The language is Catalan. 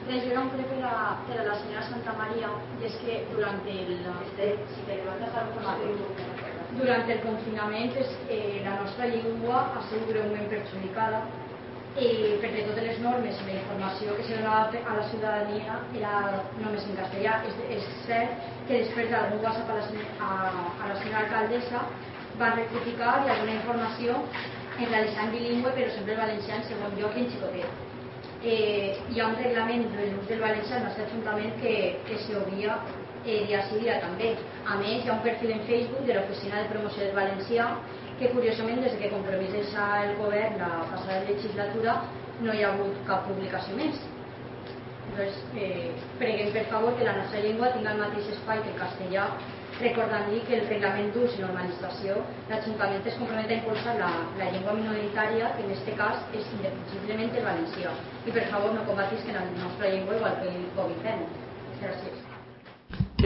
Res, jo era un ple per a la senyora Santa Maria, i és que durant el confinament la nostra llengua ha sigut greument perjudicada perquè totes les normes i la informació que se donava a la ciutadania era només en castellà. És cert que després d'algun WhatsApp a la senyora alcaldessa van rectificar i alguna informació en realitzar en bilingüe, però sempre el valencià en segon lloc i en xicotet. Hi ha un reglament de l'ús del valencià al nostre ajuntament que s'obvia dia sí dia també. A més, hi ha un perfil en Facebook de l'Oficina de Promoció del Valencià que curiosament des que Compromís deixa el govern la passada legislatura no hi ha hagut cap publicació més. Doncs preguem per favor que la nostra llengua tingui el mateix espai que el castellà, recordant-li que el reglament d'ús i normalització l'Ajuntament es compromet a impulsar la llengua minoritària, que en aquest cas és indefugiblement el valencià, i per favor no combatisquen la nostra llengua igual que el Covid-19.